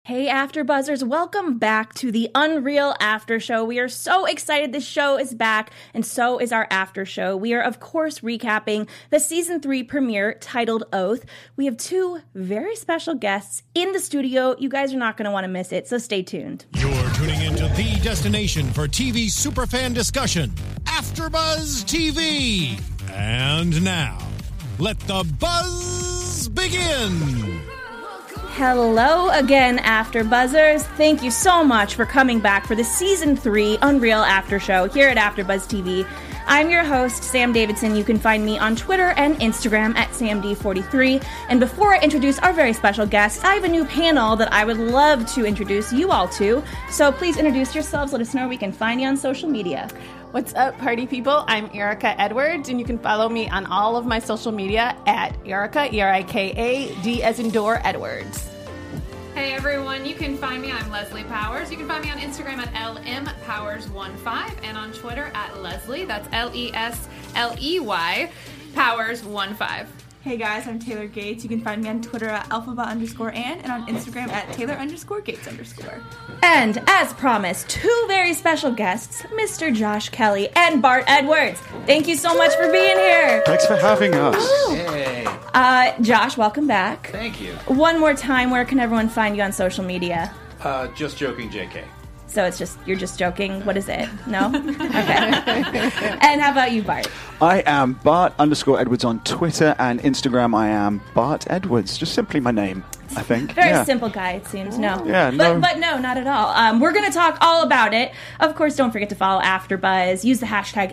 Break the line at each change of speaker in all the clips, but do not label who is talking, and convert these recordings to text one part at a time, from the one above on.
Hey AfterBuzzers, welcome back to the Unreal After Show. We are so excited this show is back, and so is our after show. We are, of course, recapping the Season 3 premiere titled Oath. We have two very special guests in the studio. You guys are not going to want to miss it, so stay tuned.
You're tuning into the destination for TV superfan discussion, AfterBuzz TV. And now, let the buzz begin.
Hello again, AfterBuzzers. Thank you so much for coming back for the Season 3 Unreal After Show here at AfterBuzz TV. I'm your host, Sam Davidson. You can find me on Twitter and Instagram at SamD43. And before I introduce our very special guests, I have a new panel that I would love to introduce you all to. So please introduce yourselves. Let us know where we can find you on social media.
What's up, party people? I'm Erica Edwards, and you can follow me on all of my social media at Erica, E-R-I-K-A-D as in door, Edwards.
Hey everyone, you can find me, I'm Leslie Powers. You can find me on Instagram at LMPowers15 and on Twitter at Leslie, that's L-E-S-L-E-Y, Powers15.
Hey guys, I'm Taylor Gates. You can find me on Twitter at alphaba_Ann and on Instagram at Taylor_Gates_.
And as promised, two very special guests, Mr. Josh Kelly and Bart Edwards. Thank you so much for being here.
Thanks for having us.
Hey.
Josh, welcome back.
Thank you.
One more time, where can everyone find you on social media?
Just joking, JK.
So you're just joking. What is it? No? Okay. And how about you, Bart?
I am Bart_Edwards on Twitter and Instagram. I am Bart Edwards. Just simply my name, I think.
Very simple guy, it seems. No.
Yeah,
But no, not at all. We're going to talk all about it. Of course, don't forget to follow AfterBuzz. Use the hashtag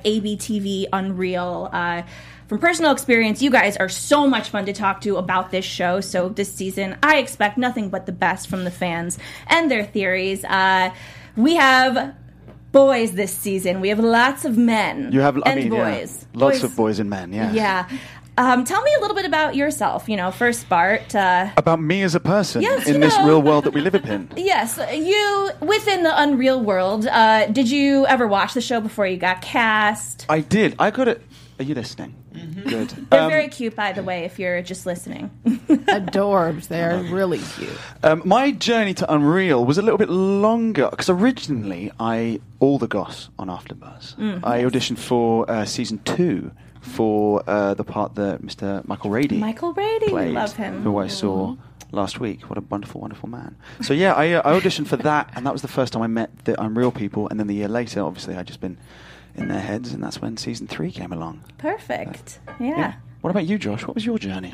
ABTVUnreal. From personal experience, you guys are so much fun to talk to about this show. So this season, I expect nothing but the best from the fans and their theories. We have boys this season. We have lots of men boys.
Yeah. Lots of boys and men, yeah.
Yeah. Tell me a little bit about yourself. First, Bart.
About me as a person
yes,
in this real world that we live in.
Yes. You, within the Unreal world, did you ever watch the show before you got cast?
I did. I got it. Are you listening? Mm-hmm. Good.
They're very cute, by the way, if you're just listening.
Adorbs. They're really cute.
My journey to Unreal was a little bit longer, because originally all the goss on AfterBuzz. I auditioned for Season 2 for the part that Mr. Michael Rady played,
love him.
who I saw last week. What a wonderful, wonderful man. So yeah, I auditioned for that, and that was the first time I met the Unreal people, and then the year later, obviously, I'd just been in their heads, and that's when Season 3 came along.
Perfect. Yeah.
What about you, Josh? What was your journey?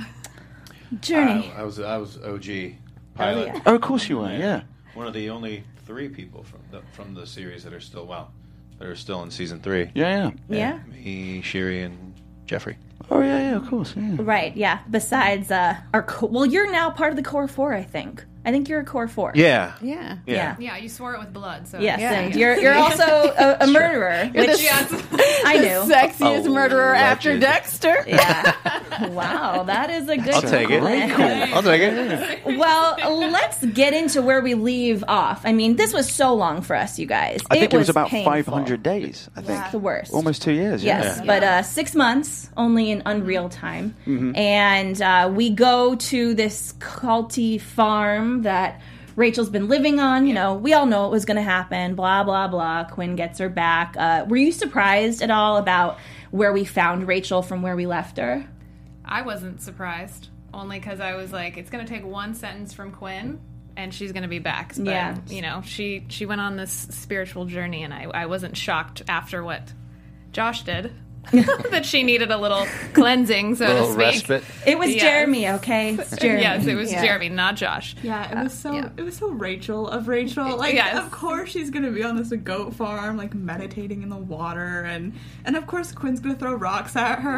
I was OG pilot.
Oh, of course you were. Yeah.
One of the only 3 people from the series that are still in Season 3.
Yeah.
Me, Sherry, and Jeffrey.
Oh yeah, of course. Yeah.
Right. Yeah. Besides, you're now part of the Core 4, I think. I think you're a Core 4.
Yeah.
Yeah, you swore it with blood. So
yes, and you're also a murderer,
You're
which I knew.
The sexiest murderer after Dexter.
Yeah. Wow, that is a good.
I'll take it. I'll take it.
Well, let's get into where we leave off. I mean, this was so long for us, you guys.
I think it was about
painful.
500 days. I think
the worst.
Almost 2 years.
Yes,
Yeah.
but 6 months only in Unreal time, and we go to this culty farm that Rachel's been living on. We all know it was going to happen. Blah, blah, blah. Quinn gets her back. Were you surprised at all about where we found Rachel from where we left her?
I wasn't surprised, only because I was like, it's going to take one sentence from Quinn, and she's going to be back. But, she went on this spiritual journey, and I wasn't shocked after what Josh did. That she needed a little cleansing, so to speak.
Respite.
It was Jeremy, okay? It's Jeremy.
Yes, it was Jeremy, not Josh.
Yeah, it was so Rachel of Rachel. Like, of course she's gonna be on this goat farm, like meditating in the water, and of course Quinn's gonna throw rocks at her.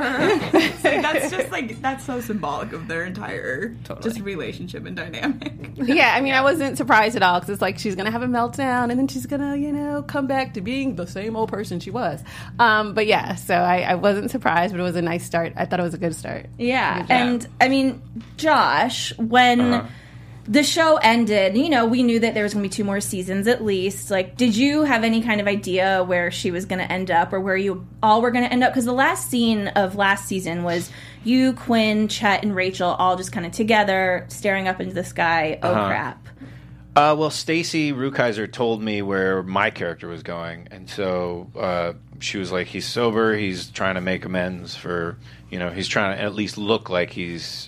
That's so symbolic of their entire just relationship and dynamic.
Yeah, I mean, I wasn't surprised at all, because it's like she's gonna have a meltdown, and then she's gonna, come back to being the same old person she was. But yeah, so I wasn't surprised, but it was a nice start. I thought it was a good start.
Yeah, and I mean, Josh, when the show ended, we knew that there was going to be 2 more seasons at least. Like, did you have any kind of idea where she was going to end up, or where you all were going to end up? Because the last scene of last season was you, Quinn, Chet, and Rachel all just kind of together, staring up into the sky. Oh, crap.
Well, Stacy Rukeyser told me where my character was going, and so she was like, he's sober, he's trying to make amends for, he's trying to at least look like he's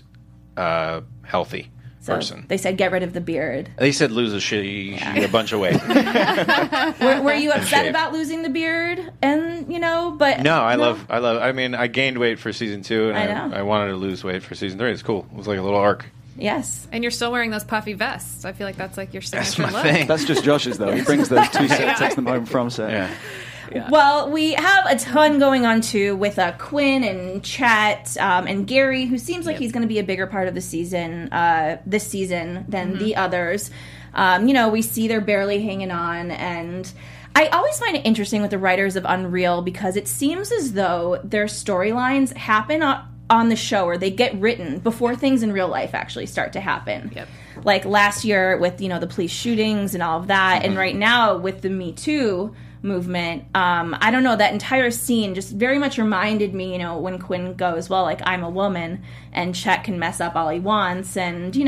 healthy person.
They said get rid of the beard.
They said lose a bunch of weight.
Were you upset about losing the beard? And, but...
No, I mean, I gained weight for season 2, and
I
I wanted to lose weight for season 3. It's cool. It was like a little arc.
Yes.
And you're still wearing those puffy vests. I feel like that's like your signature
That's my
look.
thing.
That's just Josh's, though. He brings those 2 sets, takes them home from set.
Yeah.
Yeah. Well, we have a ton going on, too, with Quinn and Chet and Gary, who seems like he's going to be a bigger part of the season, this season, than the others. We see they're barely hanging on, and I always find it interesting with the writers of Unreal because it seems as though their storylines happen on the show, or they get written before things in real life actually start to happen.
Yep.
Like last year with, the police shootings and all of that, and right now with the Me Too movement, I don't know, that entire scene just very much reminded me, when Quinn goes, well, like, I'm a woman, and Chet can mess up all he wants, and,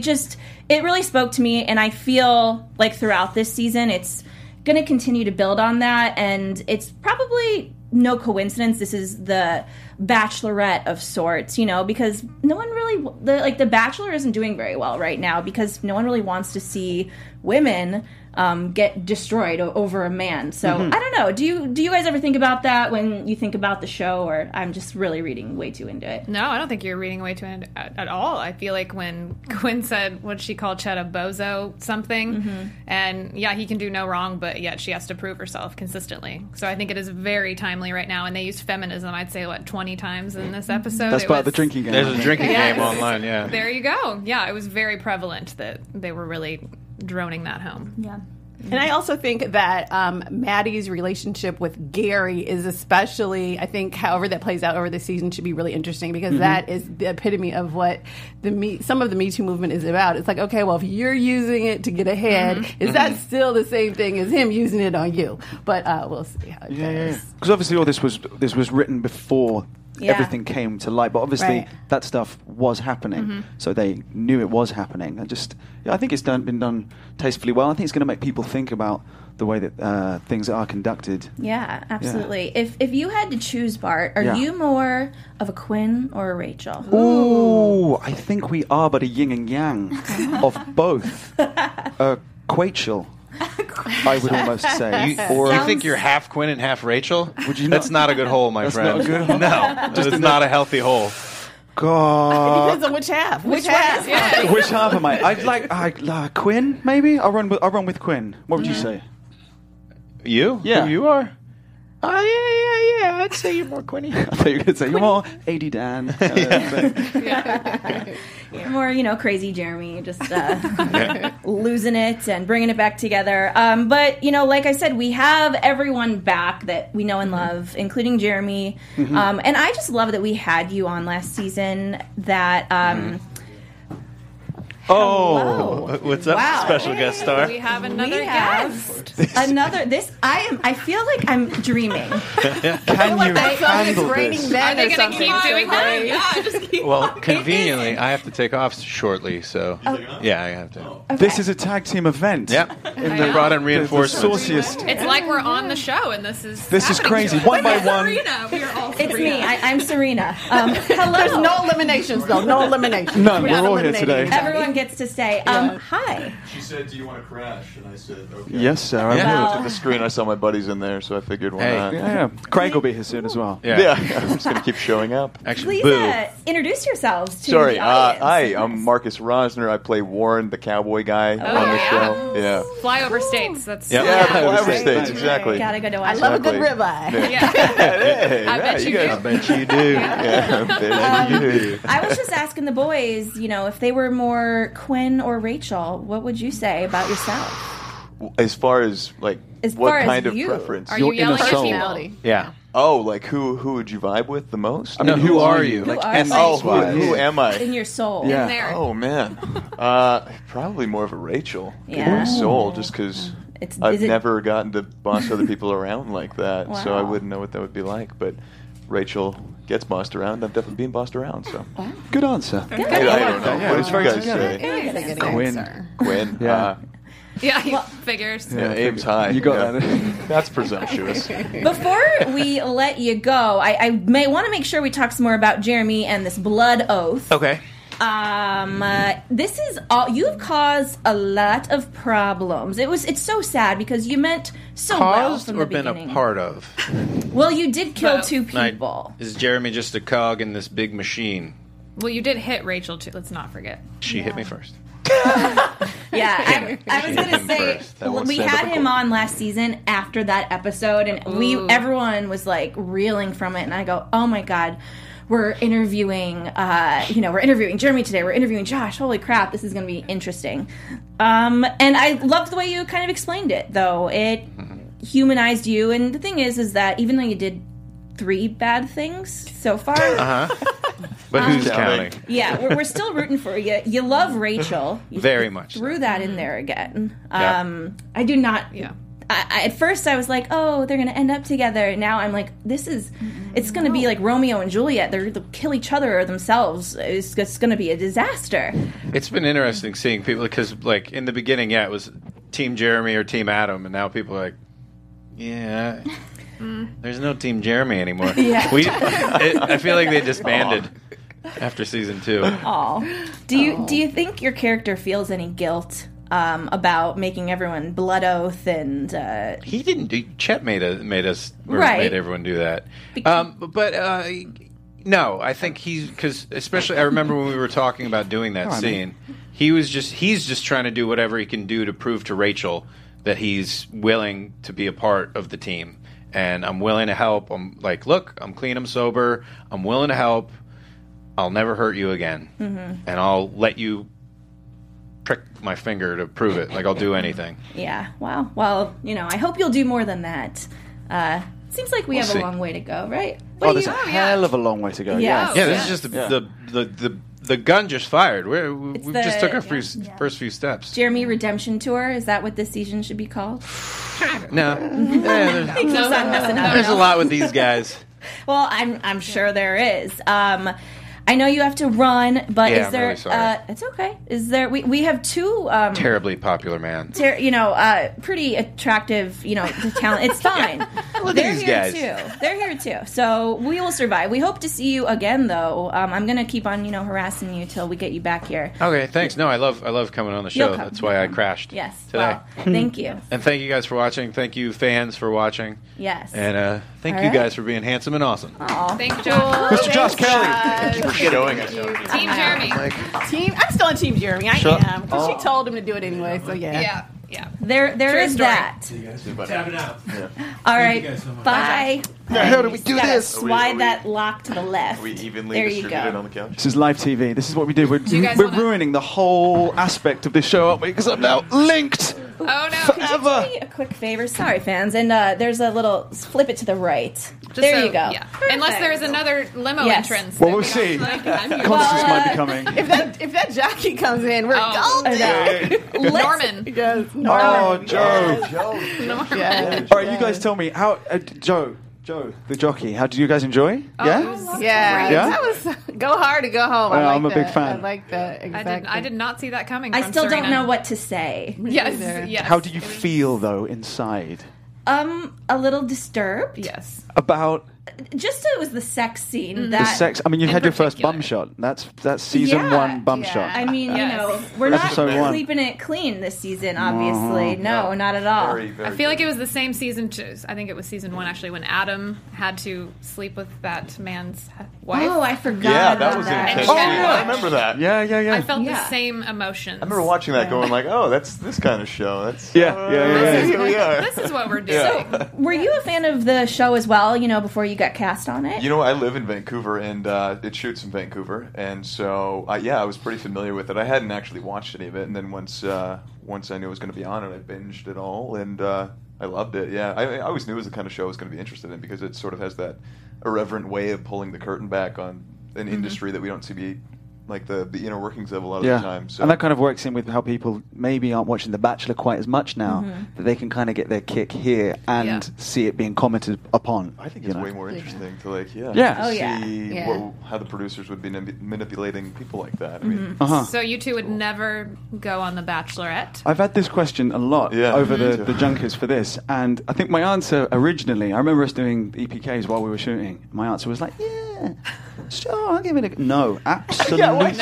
it really spoke to me, and I feel like throughout this season, it's going to continue to build on that, and it's probably no coincidence this is the Bachelorette of sorts, because no one really, the Bachelor isn't doing very well right now because no one really wants to see women get destroyed over a man. So I don't know. Do you guys ever think about that when you think about the show, or I'm just really reading way too into it?
No, I don't think you're reading way too into it at all. I feel like when Quinn said what she called Chet a bozo something, and yeah, he can do no wrong, but yet she has to prove herself consistently. So I think it is very timely right now, and they used feminism, I'd say, 20 times in this episode.
That's part of the drinking game.
There's a drinking game online, yeah.
There you go. Yeah, it was very prevalent that they were really droning that home.
Yeah.
And I also think that Maddie's relationship with Gary is especially, I think, however that plays out over the season should be really interesting because that is the epitome of what some of the Me Too movement is about. It's like, okay, well, if you're using it to get ahead, is that still the same thing as him using it on you? But we'll see how it goes.
Because obviously all this was written before everything came to light, but obviously that stuff was happening, so they knew it was happening. I think it's been done tastefully well. I think it's going to make people think about the way that things are conducted.
Yeah, absolutely. Yeah. If you had to choose, Bart, are you more of a Quinn or a Rachel?
Ooh, I think we are, but a yin and yang of both. Quachel. I would almost say.
You think you're half Quinn and half Rachel?
Would you?
That's not a good hole, my friend.
Not a good hole.
No, it's not a healthy hole.
God.
It depends on which half. Which half?
Yeah.
Which half am I? I'd like Quinn. Maybe I'll run with Quinn. What would you say?
You?
Yeah.
Who you are? Yeah. I'd say you're more Quinny.
I thought you were going to say you're more AD Dan.
You're more, crazy Jeremy, just losing it and bringing it back together. But, like I said, we have everyone back that we know and love, including Jeremy. And I just love that we had you on last season. That.
Oh, what's up, special guest star?
We have another guest.
I feel like I'm dreaming.
Can you handle this?
Are they going to keep doing that?
Yeah, just keep
Well, conveniently, I have to take off shortly, so yeah, I have to.
Okay.
This is a tag team event.
Yep. They brought in reinforcements.
The sauciest.
It's like we're on the show, and this is
Crazy. One by one.
Serena. We are all
It's
Serena.
me. I'm Serena. Hello.
There's no eliminations, though. No eliminations.
None.
We're
We're
not
all here
eliminating
today.
Everyone gets to stay. Hi.
She said, "Do you want to crash?" And I said, "Okay."
Yes, sir. I
Yeah.
will.
I looked at the screen. I saw my buddies in there, so I figured, why
Hey.
not?
Yeah. Craig will be here soon as well.
Yeah, I'm just gonna keep showing up.
Actually,
Please introduce yourselves to
Sorry,
the audience.
hi, I'm Marcus Rosner. I play Warren, the cowboy guy on the
yeah.
show. Yeah,
Flyover States. That's
Yep.
yeah,
Yeah.
Flyover States, exactly.
Gotta go to
I
watch
love a
it.
good
Exactly.
ribeye.
Yeah.
Hey,
I bet you
guys,
do.
I bet you do. Yeah, I bet you do.
I was just asking the boys, if they were more Quinn or Rachel, what would you say about yourself?
As far as what
far as
kind of
you.
preference?
Are you yelling at
soul.
people?
yeah.
Oh, like who would you vibe with the most?
I mean,
who are you?
Who
Like,
are
essence
you?
Oh, who
wise.
am I?
In your soul.
Yeah.
In there.
Oh man, probably more of a Rachel
Yeah.
in my soul, just because I've
is it-
never gotten to boss other people around like that, so I
Wow.
wouldn't know what that would be like. But Rachel gets bossed around. I've definitely been bossed around. So
Good answer.
I don't know.
Yeah,
what
it's
did you
very
guys
together.
say?
It's a good
Quinn.
answer.
Quinn.
Yeah.
Yeah, he figures.
Yeah, aims high.
You got that.
That's presumptuous.
Before we let you go, I may want to make sure we talk some more about Jeremy and this blood oath.
Okay.
This is all you've caused a lot of problems. It's so sad because you meant so well
Caused
from
or
the
been
beginning.
a part of?
Well, you did kill
Both.
2 people.
Is Jeremy just a cog in this big machine?
Well, you did hit Rachel too. Let's not forget.
She hit me first.
Yeah, I was going to
Him
say
first.
That won't
we
stand
had
up in
him
court.
on last season after that episode, and everyone was like reeling from it, and I go, oh my god. We're interviewing, we're interviewing Jeremy today. We're interviewing Josh. Holy crap, this is going to be interesting. And I loved the way you kind of explained it, though. It humanized you. And the thing is that even though you did 3 bad things so far,
But who's counting?
yeah, we're still rooting for you. You love Rachel. You
Very much so.
threw that in there again.
Yeah.
I do not.
Yeah.
At first, I was like, "Oh, they're going to end up together." Now I'm like, it's going to be like Romeo and Juliet. They'll kill each other or themselves. It's going to be a disaster.
It's been interesting seeing people because, like, in the beginning, it was Team Jeremy or Team Adam, and now people are like, yeah, there's no Team Jeremy anymore.
Yeah.
I feel like they disbanded after season 2.
Aw. Do you think your character feels any guilt about making everyone blood oath and?
He didn't do. Chet made
Right.
everyone do that. No, I think because especially I remember when we were talking about doing that scene. He's just trying to do whatever he can do to prove to Rachel that he's willing to be a part of the team, and I'm willing to help. I'm like, look, I'm clean, I'm sober, I'm willing to help. I'll never hurt you again, and I'll let you prick my finger to prove it. Like, I'll do anything.
Yeah. Wow. Well, I hope you'll do more than that. Seems like we have
see.
a long way to go, right?
There's a hell of a long way to go.
Yeah.
Yes.
Yeah, this is just the gun just fired. We
the-
just took our first few steps.
Jeremy Redemption Tour. Is that what this season should be called?
No, there's,
Keeps on messing up.
there's a lot with these guys.
Well, I'm sure there is. I know you have to run, but
Yeah,
is
I'm
there?
really sorry.
It's okay. Is there? We have 2.
Terribly popular man.
Pretty attractive, talent. It's fine.
Look at
They're
these
here
guys.
too. They're here too. So we will survive. We hope to see you again, though. I'm going to keep on, harassing you till we get you back here.
Okay, thanks. No, I love coming on the show.
You'll come.
That's why I crashed.
Yes.
today.
Well, thank you.
And thank you guys for watching. Thank you, fans, for watching.
Yes.
And thank
All
you
right.
guys for being handsome and awesome.
Aw.
Thank you, Josh.
Mr. Josh Kelly.
For showing us.
Team Jeremy.
I'm still on Team Jeremy. I am. Because she told him to do it anyway, so yeah.
Yeah.
There
True
is
story.
that.
Tap it out.
All right.
you guys so much.
Bye.
The hell did we do
Gotta
this?
slide that lock to the left.
We evenly
there you
distributed
go.
on the couch.
This is live TV. This is what we do. We're
you guys
we're
wanna-
ruining the whole aspect of this show, aren't we? Because I'm now linked
Oh no.
forever.
Do me a quick favor. Sorry, fans. And there's a little flip it to the right.
Just
there
so-
you go.
Yeah. Unless there's another limo
Yes.
entrance.
Well,
that
we'll
we don't
see.
like.
Constance might be coming.
If that jockey comes in, we're
Oh.
golden.
Norman.
Yes.
Oh, Joe.
Yes.
All right, you guys tell me how Joe, the jockey. How did you guys enjoy? Yeah.
Yeah.
Yeah?
That was go hard to go home. I
Yeah,
like
I'm a big
that.
fan.
I like that. Exactly.
I did not see that coming.
I
from
still don't
Serena.
know what to say.
Yes. Yes.
How do you
It was-
feel though inside
A little disturbed.
Yes.
about
Just it was the sex scene
the
that.
sex? I mean, you
in
had your first
particular.
bum shot. That's season
Yeah,
1 bum
yeah.
shot.
I mean,
Yes.
we're not
Episode 1.
keeping it clean this season, obviously. No, not at all.
Very, very
I feel like
good.
it was the same season 2. I think it was season 1 actually when Adam had to sleep with that man's wife.
Oh, I forgot
Yeah,
about
that was
that.
intense.
Oh,
too.
yeah.
I remember that.
Yeah.
I felt
Yeah.
the same emotions.
I remember watching that going like, oh, that's this kind of show. That's
Yeah.
Here we are.
This is what we're doing.
Were you a fan of the show as well, before you got cast on it?
You know, I live in Vancouver, and it shoots in Vancouver, and so I was pretty familiar with it. I hadn't actually watched any of it, and then once I knew it was going to be on it, I binged it all, and I loved it. Yeah, I always knew it was the kind of show I was going to be interested in because it sort of has that irreverent way of pulling the curtain back on an industry that we don't see like the inner workings of a lot of the time. So.
And that kind of works in with how people maybe aren't watching The Bachelor quite as much now, that they can kind of get their kick here and see it being commented upon.
I think it's way more interesting to see how the producers would be manipulating people like that. I mean,
So you two would never go on The Bachelorette?
I've had this question a lot over the junkers for this, and I think my answer originally, I remember us doing EPKs while we were shooting. My answer was like, yeah, sure, I'll give it a go. No, absolutely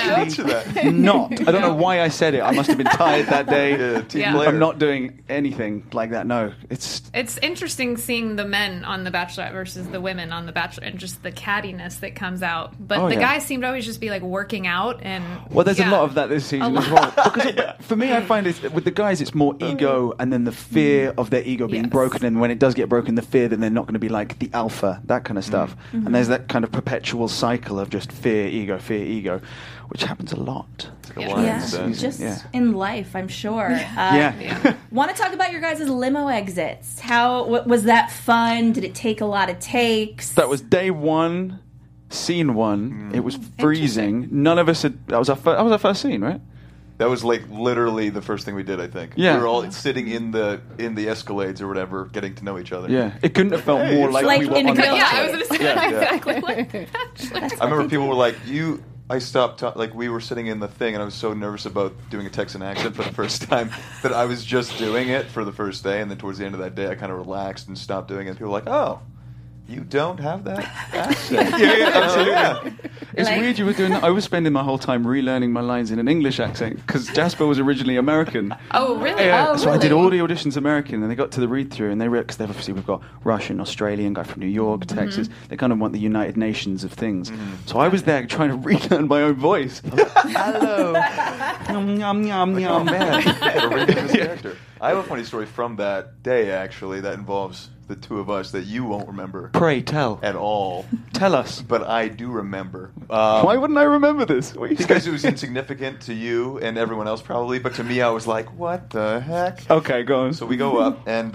not. I don't know why I said it. I must have been tired that day. I'm not doing anything like that. No, it's
interesting seeing the men on The Bachelorette versus the women on The Bachelor, and just the cattiness that comes out. But the guys seem to always just be like working out, and
there's a lot of that this season as well. Because for me, I find with the guys, it's more ego, and then the fear of their ego being broken, and when it does get broken, the fear that they're not going to be like the alpha, that kind of stuff. And there's that kind of perpetual cycle of just fear, ego, which happens a lot.
In life, I'm sure. Want to talk about your guys' limo exits? How was that fun? Did it take a lot of takes?
That was day one, scene one. It was freezing. None of us had. That was our first scene, right?
That was like literally the first thing we did, I think.
Yeah.
We were all sitting in the Escalades or whatever, getting to know each other.
Yeah. It couldn't have felt more like we were on the
I was going to say exactly like that.
I remember people were like, I stopped, we were sitting in the thing, and I was so nervous about doing a Texan accent for the first time that I was just doing it for the first day, and then towards the end of that day, I kind of relaxed and stopped doing it. And people were like, oh, you don't have that accent.
Absolutely. It's weird you were doing that. I was spending my whole time relearning my lines in an English accent because Jasper was originally American.
Oh, really?
So I did all the auditions American, and they got to the read-through, and because obviously we've got Russian, Australian, guy from New York, Texas. They kind of want the United Nations of things. So I was there trying to relearn my own voice. Hello. Yum, yum, yum,
character. I have a funny story from that day, actually, that involves the two of us that you won't remember.
Pray tell.
At all.
Tell us.
But I do remember.
Why wouldn't I remember this?
Because it was insignificant to you and everyone else probably, but to me I was like, what the heck?
Okay, go on.
So we go up, and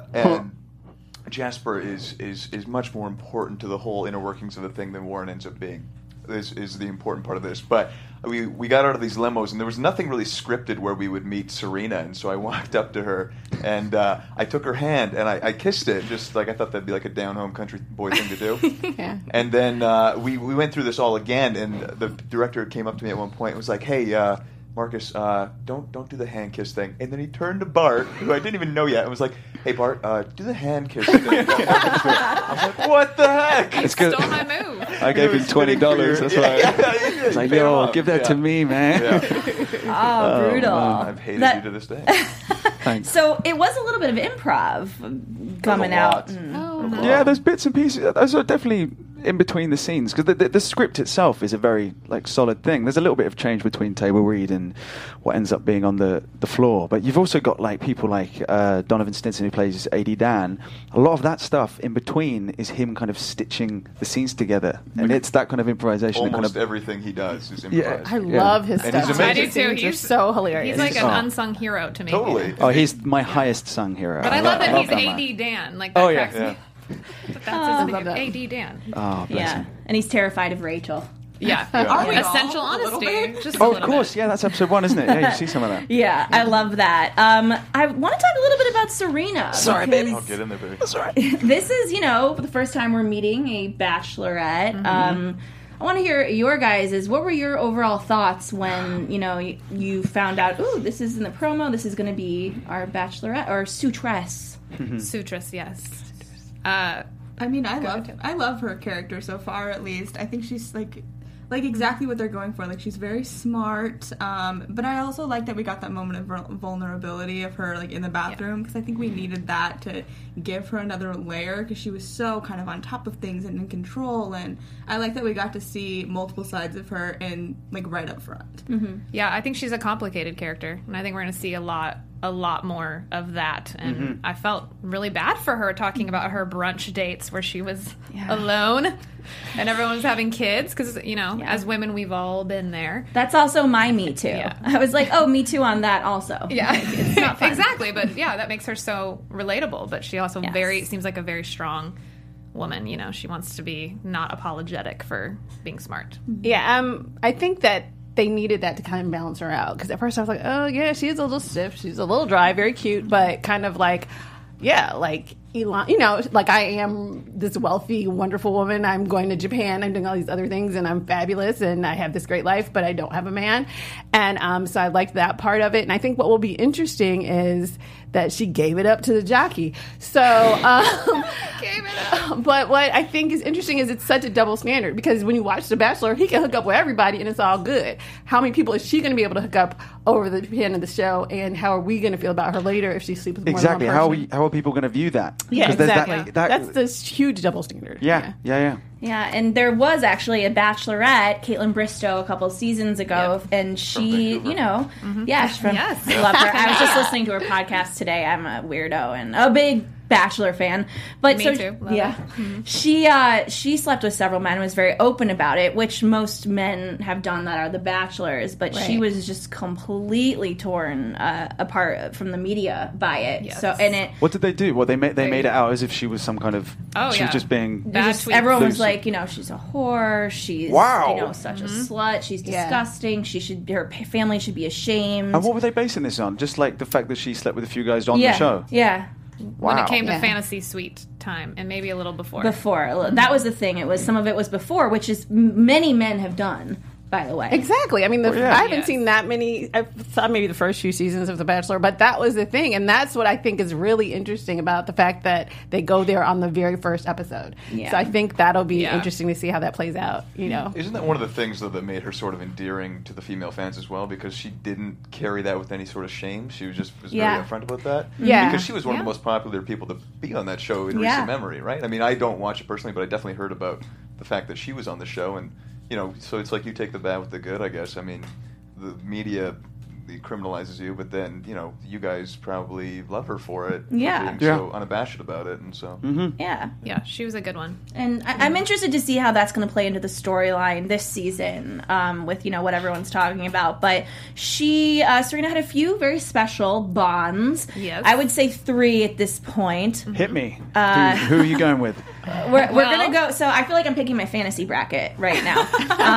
Jasper is much more important to the whole inner workings of the thing than Warren ends up being. This is the important part of this. But we got out of these limos, and there was nothing really scripted where we would meet Serena. And so I walked up to her, and I took her hand, and I kissed it, just like I thought that'd be like a down-home country boy thing to do. And then we went through this all again, and the director came up to me at one point and was like, hey, Marcus, don't do the hand kiss thing. And then he turned to Bart, who I didn't even know yet, and was like, hey, Bart, do the hand kiss thing. I was like, what the heck?
You stole my move.
I gave him $20. That's right. It's like, yo, give that to me, man.
Oh, brutal.
I've hated you to this day.
Thanks.
So it was a little bit of improv coming out.
Yeah, there's bits and pieces. Those are definitely in between the scenes, because the script itself is a very solid thing. There's a little bit of change between Table Reid and what ends up being on the floor, but you've also got people like Donovan Stinson, who plays AD Dan. A lot of that stuff in between is him kind of stitching the scenes together, and it's that kind of improvisation.
Almost everything he does is improvised.
I love his stuff.
He's amazing.
I do too.
He's so hilarious.
He's like an unsung hero to me.
Totally.
Oh, he's my highest sung hero.
But I love that he's AD Dan. Like that cracks me. That's his name, AD Dan.
Oh, bless him.
And he's terrified of Rachel.
Yeah.
Are we
Essential
all?
honesty. Just
of course. Yeah, that's episode 1, isn't it? Yeah, you see some of that.
Yeah, I love that. I want to talk a little bit about Serena.
Sorry, baby.
I'll get in there, baby.
That's all right.
This is, the first time we're meeting a bachelorette. I want to hear your guys'. What were your overall thoughts when, you found out, this is in the promo, this is going to be our bachelorette, or suitress?
Suitress, yes.
I mean, I love her character so far, at least. I think she's like exactly what they're going for. Like, she's very smart, but I also like that we got that moment of vulnerability of her in the bathroom, because I think we needed that to give her another layer, because she was so kind of on top of things and in control. And I like that we got to see multiple sides of her and right up front.
Yeah, I think she's a complicated character, and I think we're going to see a lot more of that. And I felt really bad for her talking about her brunch dates where she was alone and everyone was having kids, because as women we've all been there.
That's also my me too. I was like, me too on that also. It's not fun.
Exactly, but that makes her so relatable. But she also seems like a very strong woman. She wants to be not apologetic for being smart.
I think that they needed that to kind of balance her out. Because at first I was like, oh, yeah, she's a little stiff. She's a little dry, very cute, but kind of like, yeah, like Elon, you know, like I am this wealthy, wonderful woman. I'm going to Japan. I'm doing all these other things, and I'm fabulous, and I have this great life, but I don't have a man. And so I liked that part of it. And I think what will be interesting is that she gave it up to the jockey. So,
Gave it up.
but what I think is interesting is it's such a double standard, because when you watch The Bachelor, he can hook up with everybody and it's all good. How many people is she going to be able to hook up over the end of the show, and how are we going to feel about her later if she sleeps with more
Exactly.
than one person?
How are people going to view that?
Yeah,
'Cause there's
exactly.
That,
That's this huge double standard.
yeah.
Yeah, and there was actually a Bachelorette, Caitlin Bristow, a couple seasons ago, and she,
Vancouver.
you know, yeah, she's from,
Yes.
love her. I was just listening to her podcast today. I'm a weirdo and a big Bachelor fan, but
Me
so
too. Love
yeah, she slept with several men, was very open about it, which most men have done that are the Bachelors, but she
Right.
was just completely torn apart from the media by it.
Yes.
So and it.
What did they do? Well, they made it out as if she was some kind of.
Oh,
she
yeah.
was just being.
Bad
Just,
tweets.
everyone was
Loose.
like, you know, she's a whore. She's,
Wow.
you know, such a slut. She's
Yeah.
disgusting. She should, her family should be ashamed.
And what were they basing this on? Just like the fact that she slept with a few guys on
yeah,
the show.
yeah.
When
Wow.
it came to
Yeah.
fantasy suite time, and maybe a little before.
Before that was the thing. It was some of it was before, which is many men have done. By the way,
Exactly. I mean,
yeah.
I haven't
Yes.
seen that many. I saw maybe the first few seasons of The Bachelor, but that was the thing, and that's what I think is really interesting about the fact that they go there on the very first episode.
Yeah.
So I think that'll be
Yeah.
interesting to see how that plays out. You know,
Isn't that one of the things, though, that made her sort of endearing to the female fans as well? Because she didn't carry that with any sort of shame. She was
Yeah.
very upfront about that.
Yeah.
Because she was one of
Yeah.
the most popular people to be on that show in
Yeah.
recent memory, right? I mean, I don't watch it personally, but I definitely heard about the fact that she was on the show. And, you know, so it's like you take the bad with the good, I guess. I mean, the media criminalizes you, but then, you know, you guys probably love her for it.
Yeah.
For being
Yeah.
so unabashed about it. And so.
yeah.
Yeah, she was a good one.
And I'm interested to see how that's going to play into the storyline this season, with, you know, what everyone's talking about. But Serena had a few very special bonds.
Yes.
I would say 3 at this point.
Hit me. Who are you going with?
We're
Well-
gonna go. So I feel like I'm picking my fantasy bracket right now.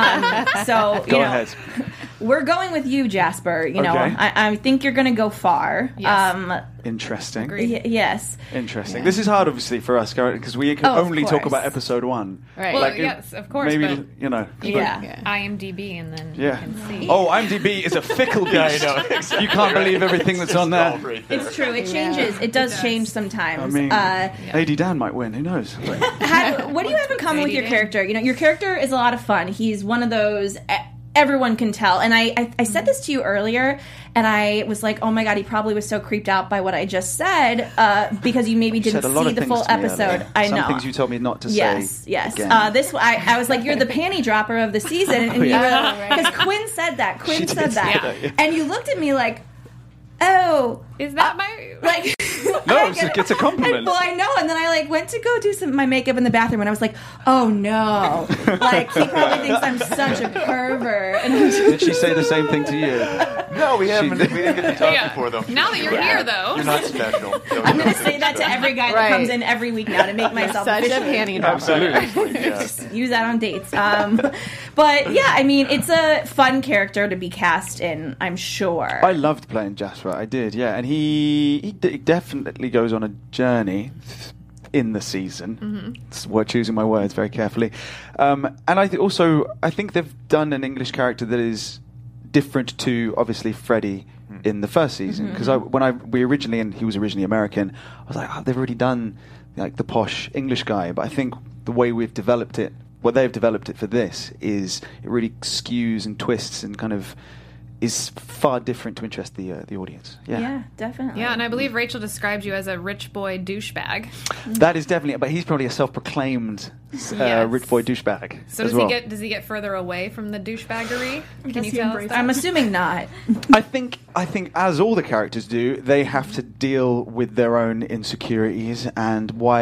So you
Go
know,
ahead.
we're going with you, Jasper. You know,
Okay.
I think you're gonna go far.
Yes.
Interesting.
Agreed.
Yes.
Interesting. This is hard, obviously, for us, because we can
Oh, of
only talk
course.
about episode 1.
Right.
Well,
Like,
yes, of course.
Maybe,
but
you know.
Yeah.
Yeah.
IMDb, and then
Yeah.
you can see.
Oh, IMDb is a fickle beast. You can't believe everything that's on there.
It's true. It changes. It does change sometimes.
I mean, Lady Dan might win. Who knows?
What do you have in common with your
Lady Dan.
character? You know, your character is a lot of fun. He's one of those everyone can tell. And I said this to you earlier, and I was like, oh my god, he probably was so creeped out by what I just said because you maybe didn't
Said a lot
see
of
the
things
full
to me
episode.
earlier.
I
Some
know.
things you told me not to
Yes,
say.
yes.
again.
I was like, you're the panty dropper of the season, and you
Yeah.
because Quinn said that. Quinn
She did
said
say
that,
that, yeah.
and you looked at me like, oh,
Is that my
like.
No, it's a compliment.
Well, I know, and then I like went to go do my makeup in the bathroom, and I was like, "Oh no!" Like he probably thinks I'm such a pervert. And I'm just,
Did she say the same thing to you?
No, we haven't. We didn't get to talk
Yeah.
before, though.
Now that you're here, though.
You're not special.
I'm gonna say that to every guy that
Right.
comes in every week now to make myself
such a
officially.
panty dropper.
Absolutely.
Yeah.
Use that on dates. But yeah, I mean, it's a fun character to be cast in. I'm sure.
I loved playing Jasper. I did, yeah. And he definitely goes on a journey in the season. We're choosing my words very carefully. And I think they've done an English character that is different to obviously Freddie in the first season. Because he was originally American, I was like, oh, they've already done like the posh English guy. But I think the way we've developed it, what they've developed it for this, is it really skews and twists and kind of is far different to interest the audience.
yeah, definitely.
Yeah, and I believe Rachel described you as a rich boy douchebag.
That is definitely, but he's probably a self-proclaimed
Yes.
rich boy douchebag
So
as
does
well.
does he get further away from the douchebaggery? Can
Does
you
he
tell us
embrace
that?
I'm assuming not.
I think as all the characters do, they have to deal with their own insecurities and why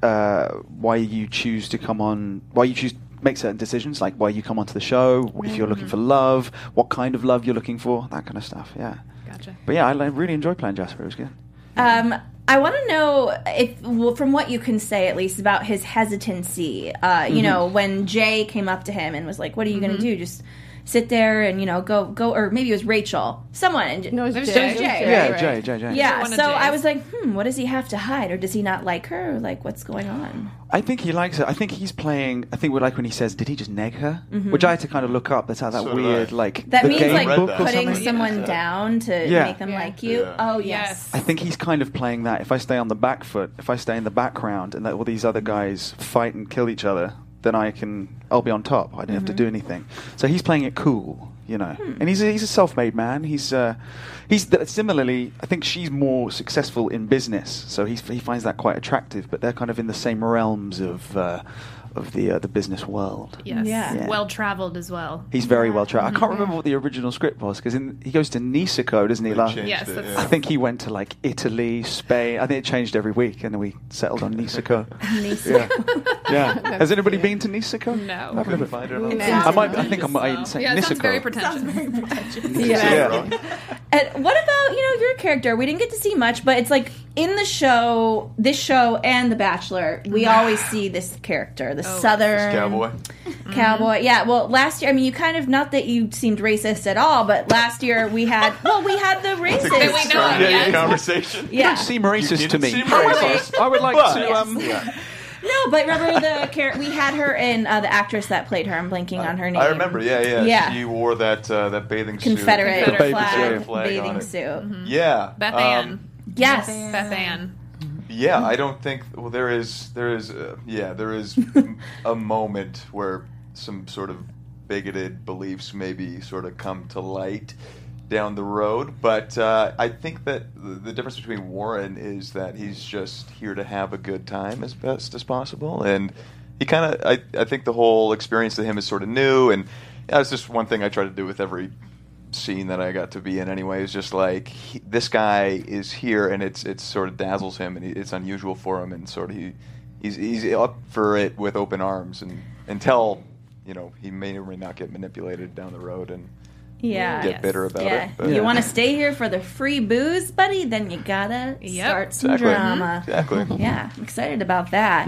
you choose to come on, why you choose to make certain decisions, like why you come onto the show, if you're looking for love, what kind of love you're looking for, that kind of stuff. Yeah.
Gotcha.
But yeah, I really enjoyed playing Jasper. It was good.
I want to know if, from what you can say at least, about his hesitancy. You know, when Jay came up to him and was like, "What are you going to do? Just, sit there and go, or maybe it was Rachel, someone.
No, it was
Jay.
Jay.
Yeah,
right.
Jay.
Yeah,
one of
so I
Jay's.
was like, what does he have to hide, or does he not like her, or like what's going on?
I think he likes her. I think he's playing. I think we like when he says, "Did he just neg her?" Which I had to kind of look up. That's how that
So did
weird
I.
like
That
the
means
game
like
book or
putting
something.
someone down to
Yeah.
make them
Yeah.
like you.
Yeah.
Oh yes.
I think he's kind of playing that. If I stay on the back foot, if I stay in the background, and let all these other guys fight and kill each other, then I'll be on top. I don't have to do anything. So he's playing it cool, And he's a self-made man. He's similarly. I think she's more successful in business, so he finds that quite attractive. But they're kind of in the same realms of the business world.
Yes.
Yeah.
Well traveled as well.
He's very well traveled. I can't remember what the original script was because he goes to Niseko, doesn't he?
They changed
Yes,
it,
that's-
I think he went to like Italy, Spain. I think it changed every week, and then we settled on Niseko. Yeah. Has anybody been to Niseko?
No.
I've never.
Couldn't find it on the
I think I might even say
Yeah, it sounds very
Niseko.
pretentious.
Yeah.
And what about your character? We didn't get to see much, but it's like in this show and The Bachelor, we always see this character, the Southern
Cowboy.
cowboy. Yeah. Well, last year, I mean, you kind of not that you seemed racist at all, but last year we had the racist.
we know him, yes.
Conversation.
Yeah.
Seem racist to me.
Seem racist.
I would like
But-
to.
No, but remember we had her in the actress that played her. I'm blanking on her name.
I remember. Yeah.
Yeah.
She wore that bathing
Confederate
suit.
baby
flag,
flag on
bathing
it.
suit.
Yeah.
Beth Ann.
Yes.
Beth Ann.
Yeah, I don't think. Well, there is a moment where some sort of bigoted beliefs maybe sort of come to light down the road. But I think that the difference between Warren is that he's just here to have a good time as best as possible, and he kind of. I think the whole experience to him is sort of new, and that's just one thing I try to do with every scene that I got to be in anyway, is just like this guy is here and it's sort of dazzles him and it's unusual for him, and sort of he's up for it with open arms, and until he may or may not get manipulated down the road and
Yeah.
get bitter about
Yeah.
it. But
You want to stay here for the free booze, buddy? Then you gotta start some
Exactly.
drama.
Exactly.
Yeah, I'm excited about that.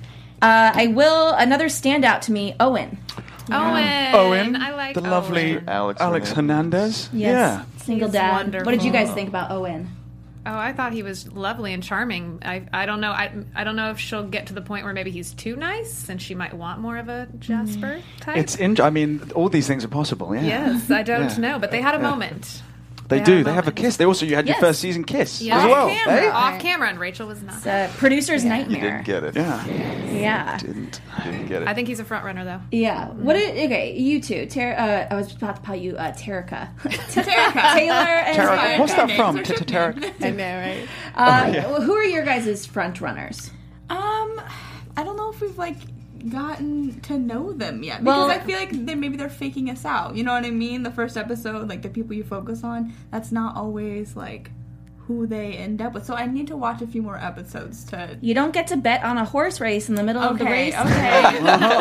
Another standout to me, Owen.
Owen,
I like
the
Owen.
lovely
Alex
Hernandez.
Yes. Single
He's
dad.
wonderful.
What did you guys think about Owen?
Oh, I thought he was lovely and charming. I don't know. I don't know if she'll get to the point where maybe he's too nice and she might want more of a Jasper type.
I mean, all these things are possible. Yeah.
Yes, I don't
Yeah.
know, but they had a moment.
They
They
do.
have
They have a
moments.
kiss. You had your
Yes.
first season kiss
Yeah.
as well.
Off camera,
eh?
off camera, and Rachel was not.
It's a producer's
You
nightmare.
didn't get it.
Yeah.
Yeah.
Didn't get it.
I think he's a front runner though.
Yeah. Okay, you two. I was about to call you Terica. Taylor and
Tarek. What's that from?
Names are
Tarek.
I know, right?
Who are your guys' front runners?
I don't know if we've gotten to know them yet,
Well-
because I feel like maybe they're faking us out. You know what I mean? The first episode, the people you focus on, that's not always who they end up with. So I need to watch a few more episodes to.
You don't get to bet on a horse race in the middle of the race.
Okay.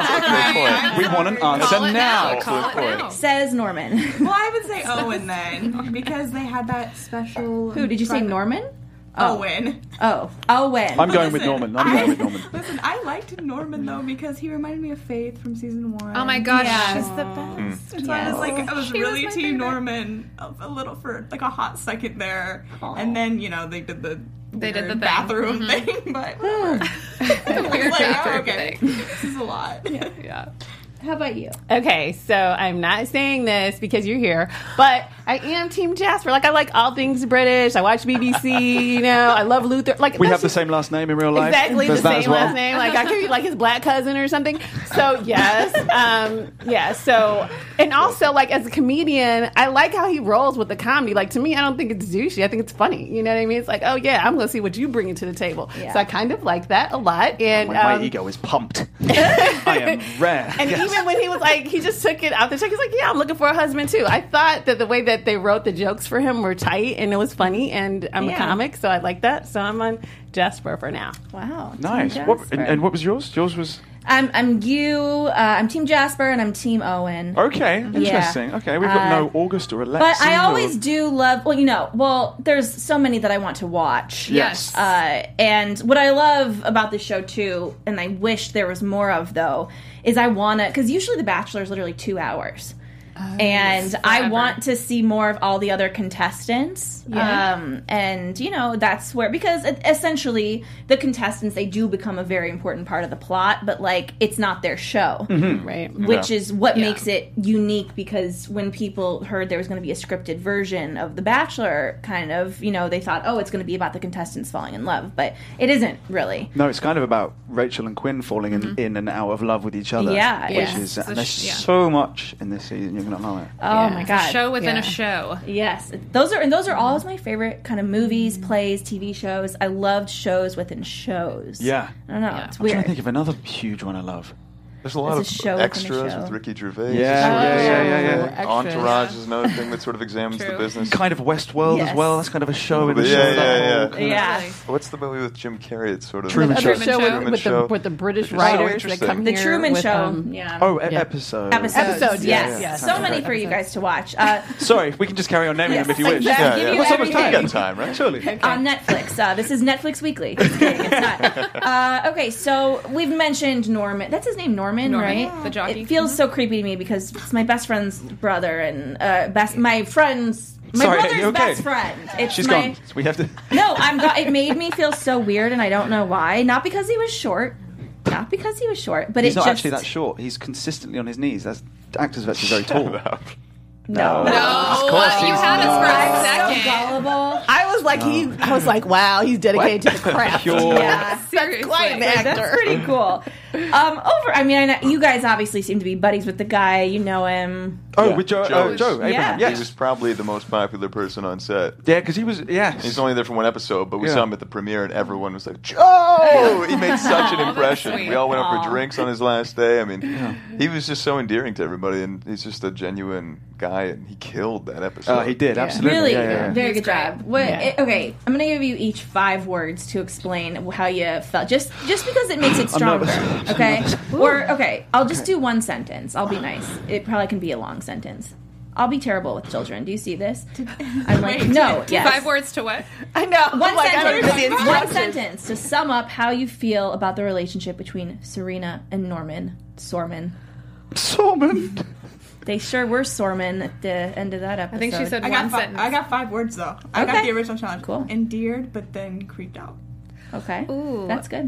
We want an answer
Call it
now.
Call it now.
Says Norman.
Well, I would say Owen then, because they had that special.
Who did you say?
private-
Norman?
Owen.
Oh, Owen.
I'm going with
Listen,
Norman. I'm going with Norman.
Listen, I liked Norman though because he reminded me of Faith from season 1.
Oh my gosh,
Yeah.
she's the best.
So I was
She was
really
my
team
favorite.
Norman a little for a hot second there, and then they did the
They did
weird
the thing.
bathroom thing, but
The weird bathroom
okay,
thing.
this is a lot.
Yeah.
How about you?
Okay, so I'm not saying this because you're here, but I am Team Jasper. I like all things British. I watch BBC. I love Luther.
We have the same last name in real life.
Exactly
There's
the
that as
same
well.
last name. I could be his black cousin or something. So yes, So and also as a comedian, I like how he rolls with the comedy. To me, I don't think it's douchey. I think it's funny. You know what I mean? It's oh yeah, I'm going to see what you bring to the table.
Yeah.
So I kind of like that a lot. And
My ego is pumped. I am rare.
and
Yes.
even when he was he just took it out the check. He's yeah, I'm looking for a husband too. I thought that the way that they wrote the jokes for him were tight and it was funny. And I'm a comic, so I like that. So I'm on Jasper for now.
Wow.
Nice.
Team
What,
Jasper.
and what was yours? Yours was
I'm Team Jasper and I'm Team Owen.
okay. Interesting. Okay, we've got no August or Alexi.
But I
or-
always do love. There's so many that I want to watch.
Yes.
And what I love about this show too, and I wish there was more of though, is I wanna, because usually The Bachelor is literally 2 hours. and I want to see more of all the other contestants. And that's where, because essentially the contestants, they do become a very important part of the plot, but like it's not their show,
Right.
which is what makes it unique. Because when people heard there was going to be a scripted version of The Bachelor, kind of, they thought, oh, it's going to be about the contestants falling in love, but it isn't really.
No, it's kind of about Rachel and Quinn falling in and out of love with each other.
Yeah,
which
yeah.
is there's so much in this season. You're gonna love it.
Oh my god,
a show within a show.
Yes, those are always my favorite kind of movies, plays, TV shows. I loved shows within shows.
Yeah,
I don't know.
Yeah.
It's
I'm
weird.
trying to think of another huge one I love.
There's a lot
It's a show
of
within a
extras
show.
with Ricky Gervais.
Yeah.
Extras.
Entourage is another thing that sort of examines the
True.
business.
Kind of Westworld
Yes.
as well. That's kind of a show in the
Yeah,
show.
yeah,
that
yeah.
whole kind of-
Yeah.
Really?
What's the movie with Jim Carrey? It's sort of
Truman Show.
Other show
Truman
with
Show.
the British
Which is so
writers that
interesting.
come
The
here
Truman
with,
Show. Yeah.
Oh,
Yeah.
episode.
Episodes, yes.
yeah.
So many for you guys to watch.
Sorry, we can just carry on naming
Yes,
them if you wish.
like that. Give you
What's so much
everything.
You
time?
got time, right?
Surely.
On Netflix. This is Netflix Weekly. Just kidding, it's not. Okay, so we've mentioned Norman. That's his name, Norman, right?
The jockey.
It feels so creepy to me because it's my best friend's brother and my brother's
Sorry, you okay?
best friend. It's
She's
my,
gone. So we have to.
No, it made me feel so weird, and I don't know why. Not because he was short. Not because he was short, but
He's
it
not
just
actually that short. He's consistently on his knees. That's actors are actually very tall.
no.
No, you had us for a
So
second.
gullible.
I was like, wow, he's dedicated to the craft.
Pure.
Yeah.
Seriously.
Quite an actor.
That's pretty cool. I know you guys obviously seem to be buddies with the guy. You know him.
Oh,
Yeah.
with Joe.
Joe.
Joe Abraham.
Yeah.
Yes.
He was probably the most popular person on set.
Yeah, because he was. Yes.
He's only there for one episode, but we
Yeah.
saw him at the premiere, and everyone was like, "Joe!" He made such an impression.
sweet.
We all went out
Aw.
for drinks on his last day. I mean, he was just so endearing to everybody, and he's just a genuine guy, and he killed that episode.
He did absolutely.
Really,
Yeah.
very
He's
good
great.
job. Okay, I'm gonna give you each 5 words to explain how you felt, just because it makes it stronger.
nervous.
Okay, I'll just do one sentence. I'll be nice. It probably can be a long sentence. I'll be terrible with children. Do you see this? I'm like, no, yes.
5 words to what?
I know.
One
I don't even see
sentence. One
instructions.
sentence to sum up how you feel about the relationship between Serena and Norman Sorman.
Sorman.
They sure were Sorman at the end of that episode.
I think she said
I
one
got
sentence.
I got 5 words though. I got
Okay.
the original challenge.
Cool.
Endeared, but then creeped out.
Okay,
Ooh.
that's good.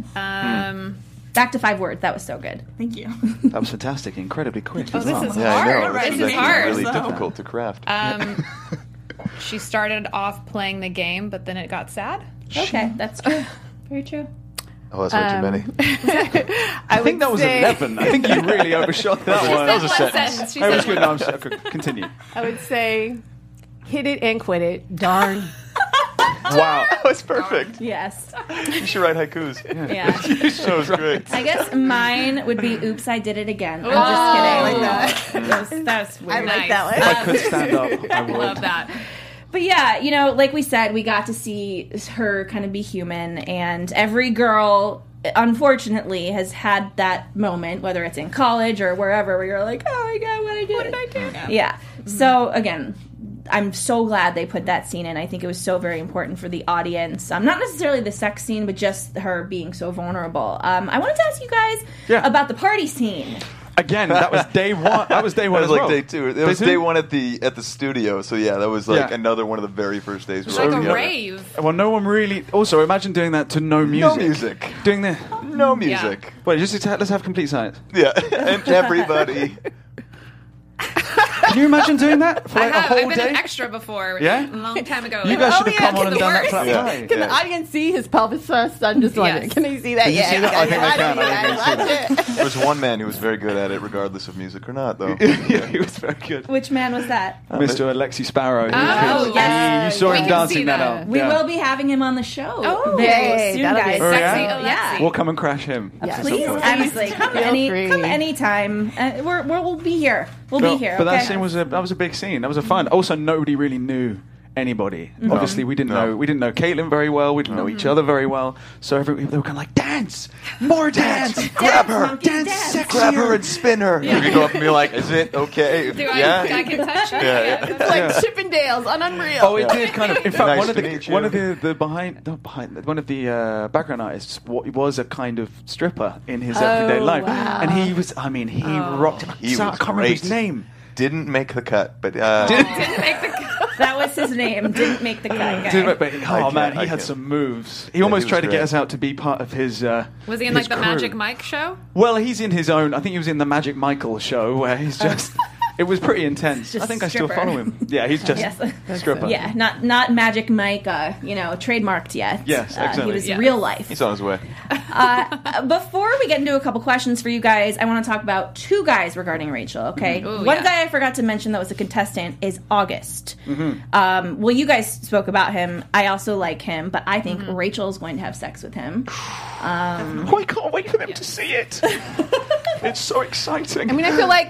Back
to 5 words. That was so good.
Thank you.
That was fantastic. Incredibly quick.
Oh,
as
this
well.
is
Yeah, I know.
hard.
This
This
is
is
actually
hard.
really
So-
difficult to craft.
She started off playing the game, but then it got sad.
Okay, that's true. Very true.
Oh, that's way too many.
I think that was 11. I think you really overshot that one.
That was a
One
sentence.
She
That was
said
good.
one.
No, I'm sorry. Okay, continue.
I would say, hit it and quit it. Darn.
Wow.
That was perfect.
Yes.
You should write haikus.
Yeah.
That was great.
I guess mine would be "Oops, I did it again." I'm
Oh,
just kidding.
I like that.
That's weird.
I like that one.
If I could stand up, I would.
Love that.
But yeah, like we said, we got to see her kind of be human, and every girl, unfortunately, has had that moment, whether it's in college or wherever, where you're like, "Oh my god, what did I do?" Yeah. So again, I'm so glad they put that scene in. I think it was so very important for the audience. Not necessarily the sex scene, but just her being so vulnerable. I wanted to ask you guys about the party scene.
Again, that was day one. That was day one
That was
as
like
well.
day 2. It was
two?
day 1 at the studio. So yeah, that was like
Yeah.
another one of the very first days.
It's
we were
like a
together.
rave.
Well, no one really. Also, imagine doing that to no music.
No music.
Doing the.
No music.
Wait, let's have complete silence.
Yeah, and everybody.
Can you imagine doing that for like a
I've
whole
been
day?
an extra before.
Yeah?
A long time ago.
You guys should have come on
can
and
the
done that
worst-
for that
Yeah.
night.
Can the audience see his pelvis thrust? I'm just wondering.
Yes.
Can they see that?
Can you see that? I think I can. I think I can
Watch it.
There was one man who was very good at it, regardless of music or not, though.
Yeah, he was very good.
Which man was that?
Mr. Alexi Sparrow.
Oh,
yes.
You saw
We
him
can
dancing
see
that
that.
out.
We
Yeah.
will be having him on the show
Oh,
very
yay,
soon,
that'll be
guys.
Oh, yeah?
Sexy
Yeah.
Alexi.
We'll come and crash him.
Yes.
Please, honestly, come
Feel free.
anytime. We'll be here. We'll be here.
But
okay?
that scene was a big scene. That was a fun. Also, nobody really knew anybody. Obviously, we didn't know Caitlin very well. We didn't know each other very well. So they were kind of like, dance, more dance,
Grab her,
monkey,
dance,
dance.
sexy.
grab her and spin her. You could go up and be like, "Is it okay?"
Do
yeah.
I can touch you?
Yeah.
that's
Like
Yeah.
Chippendales on Unreal.
Oh, it did kind of. In fact,
Nice
one of
to
the
meet you.
one of the background artists was a kind of stripper in his everyday life,
wow.
and he was. I mean, he rocked.
He
I
was
can't remember his
great.
name.
Didn't make the cut, but
Didn't make the cut.
That was his name. Didn't make the cut. Guy.
He had some moves. He almost tried to get us out to be part of his.
Was he in
his
the
crew.
Magic Mike show?
Well, he's in his own. I think he was in the Magic Michael show where he's just. It was pretty intense.
Just
I think I still
stripper.
follow him. Yeah, he's just stripper.
Yeah, not Magic Mike. Trademarked yet.
Yes, exactly.
He was real life.
he's on his way.
Before we get into a couple questions for you guys, I want to talk about two guys regarding Rachel, okay?
Ooh,
One
yeah.
guy I forgot to mention that was a contestant is August.
Mm-hmm.
Well, you guys spoke about him. I also like him, but I think Rachel's going to have sex with him.
I can't wait for them to see it. It's so exciting.
I mean, I feel like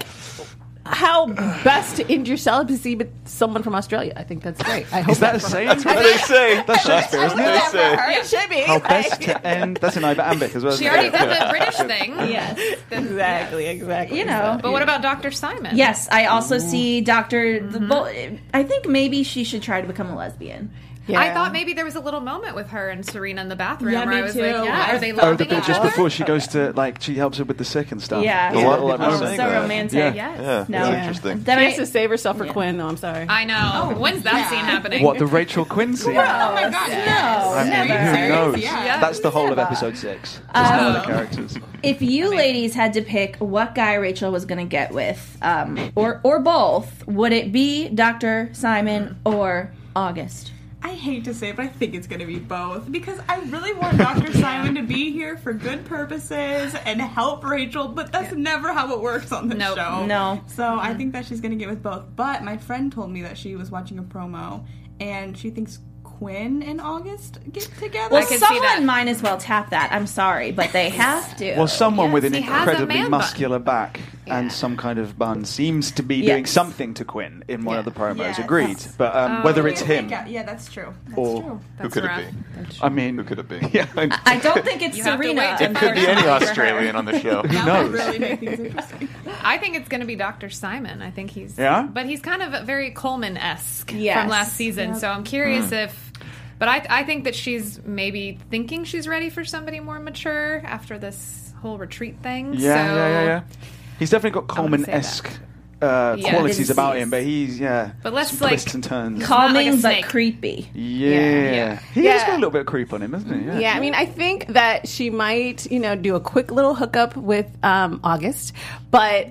how best to end your celibacy with someone from Australia. I think that's great. I hope
is that a saying?
That's what they say.
That's Shakespeare, isn't
They
it?
say.
It should be.
How best to end. That's an iambic as well.
She
isn't
already
it?
did the British thing.
Yes.
Exactly.
You know.
But what about Dr. Simon?
Yes, I also see Dr. I think maybe she should try to become a lesbian.
Yeah.
I thought maybe there was a little moment with her and Serena in the bathroom
Yeah,
where
me
I was
too.
like, are they
Oh,
loving
the bit
each
just
other?
before she goes to, she helps her with the sick and stuff.
Yeah.
The
A lot of
little
people are
episode.
saying
So
that.
romantic.
Yeah.
Yes.
Yeah,
No.
that's
Yeah.
interesting.
Then
She
I-
has to save herself for Quinn, though. I'm sorry.
I know. When's that scene happening?
What, the Rachel Quinn scene?
Oh my god,
No,
I mean,
never.
who knows?
Yeah.
That's the whole of episode 6. There's no other characters.
If you ladies had to pick what guy Rachel was going to get with, or both, would it be Dr. Simon or August?
I hate to say it, but I think it's going to be both because I really want Dr. Simon to be here for good purposes and help Rachel, but that's never how it works on the
Nope.
show.
No.
So I think that she's going to get with both. But my friend told me that she was watching a promo and she thinks Quinn and August get together.
Well,
could see that.
someone might as well tap that. I'm sorry, but they have to.
Well, someone with an
he has a
incredibly
man bun.
muscular back and some kind of bun seems to be doing
Yes.
something to Quinn in one of the promos.
Yes.
Agreed. But whether it's him
Yeah, that's true. That's
or...
true.
Who could
rough.
it be?
I mean...
Who could it be?
Yeah,
I don't think it's
You have to
Serena.
wait. It
It could be any
unfortunately, for her.
Australian on the show.
who
That
knows?
would really make things interesting.
I think it's going to be Dr. Simon. I think he's...
Yeah?
But he's kind of very Coleman-esque
Yes.
from last season, so I'm curious if... But I think that she's maybe thinking she's ready for somebody more mature after this whole retreat thing.
Yeah. He's definitely got
say
Coleman-esque
Yeah.
qualities about
Disease.
him, but he's,
But let's,
some
like-
twists and turns.
Calming
Not like a
but
snake.
creepy.
Yeah. He
Yeah.
has got a little bit of creep on him, hasn't he?
Yeah, I mean, I think that she might, do a quick little hookup with August, but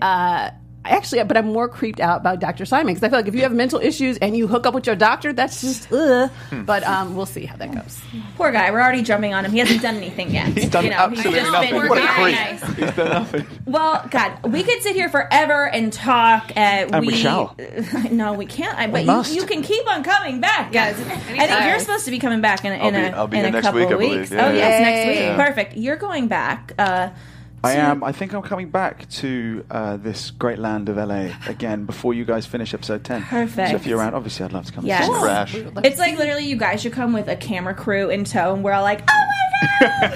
but I'm more creeped out about Dr. Simon because I feel like if you have mental issues and you hook up with your doctor, that's just ugh. But we'll see how that goes.
Poor guy. We're already jumping on him. He hasn't done anything yet.
He's done absolutely
just
nothing.
been
What a
very
creep.
nice.
He's done nothing.
Well, God, we could sit here forever and talk. And
we shall.
No, we can't. But
must.
you can keep on coming back, guys. I think you're supposed to be coming back in
I'll be
a
here next
couple
week, I
of
believe.
weeks.
Yeah.
Oh, yes, next week.
Yeah.
Perfect. You're going back.
I am. I think I'm coming back to this great land of LA again before you guys finish episode 10.
Perfect.
So if you're around, obviously I'd love to come.
Yes.
and see you.
Crash.
It's like literally you guys should come with a camera crew in tow, and we're all like, oh my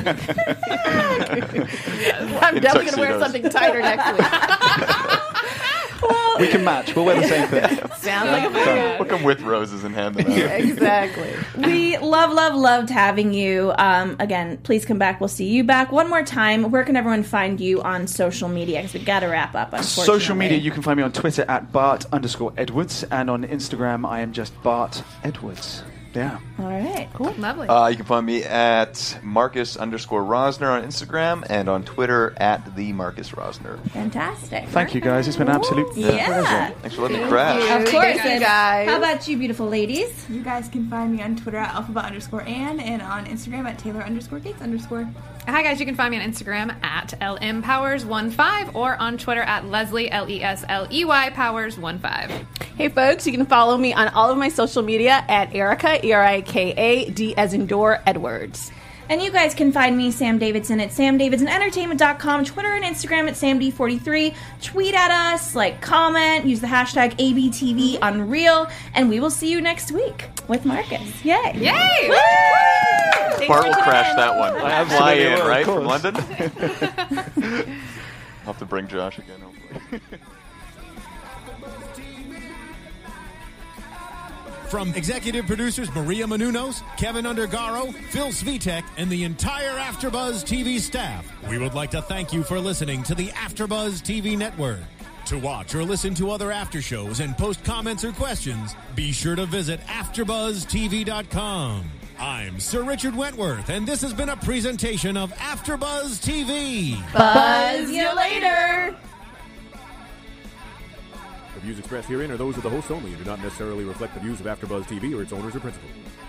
God!
I'm definitely going to wear
tuxedos.
something tighter next week.
We can match. We'll wear the same thing.
Sounds like a plan.
We'll come with roses and hand them out.
Exactly.
We loved having you. Again, please come back. We'll see you back one more time. Where can everyone find you on social media? Because we got to wrap up, unfortunately.
Social media, you can find me on Twitter at Bart_Edwards, and on Instagram I am just Bart Edwards. Yeah.
All right. Cool.
Lovely.
You can find me at Marcus_Rosner on Instagram and on Twitter at the Marcus Rosner.
Fantastic.
Thank you guys. It's been an absolute
Yeah.
pleasure.
Thanks for letting me crash.
Of course.
Thank you,
And
guys.
How about you, beautiful ladies?
You guys can find me on Twitter at alphabet_Ann and on Instagram at Taylor_Gates_.
Hi guys, you can find me on Instagram at lmpowers15 or on Twitter at Leslie LESLEY Powers15.
Hey, folks, you can follow me on all of my social media at Erica, ERIKA, as in door, Edwards.
And you guys can find me, Sam Davidson, at samdavidsonentertainment.com, Twitter and Instagram at SamD43. Tweet at us, comment, use the hashtag ABTV Unreal, and we will see you next week with Marcus. Yay!
Yay!
Woo! Thanks
Bart
for
will
tuning
crash
in.
that one. Fly
absolutely
in,
will, of
right, from
course.
London? I'll have to bring Josh again, hopefully.
From executive producers Maria Menounos, Kevin Undergaro, Phil Svitek, and the entire AfterBuzz TV staff, we would like to thank you for listening to the AfterBuzz TV network. To watch or listen to other after shows and post comments or questions, be sure to visit AfterBuzzTV.com. I'm Sir Richard Wentworth, and this has been a presentation of AfterBuzz TV.
Buzz you later!
The views expressed herein are those of the hosts only and do not necessarily reflect the views of AfterBuzz TV or its owners or principals.